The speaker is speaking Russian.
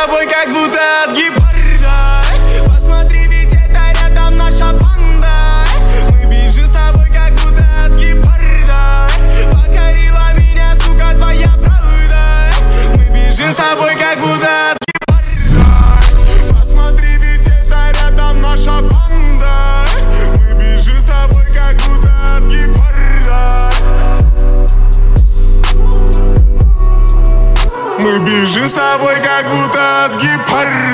тобой как будто от гепарда. Посмотри, ведь это рядом наша банда. Мы бежим с тобой как будто от гепарда. Покорила меня, сука, твоя правда. Мы бежим с тобой как будто от гепарда. Посмотри, ведь это рядом наша банда. Мы бежим с тобой как будто от гепарда. Мы бежим с тобой как будто от гепарда.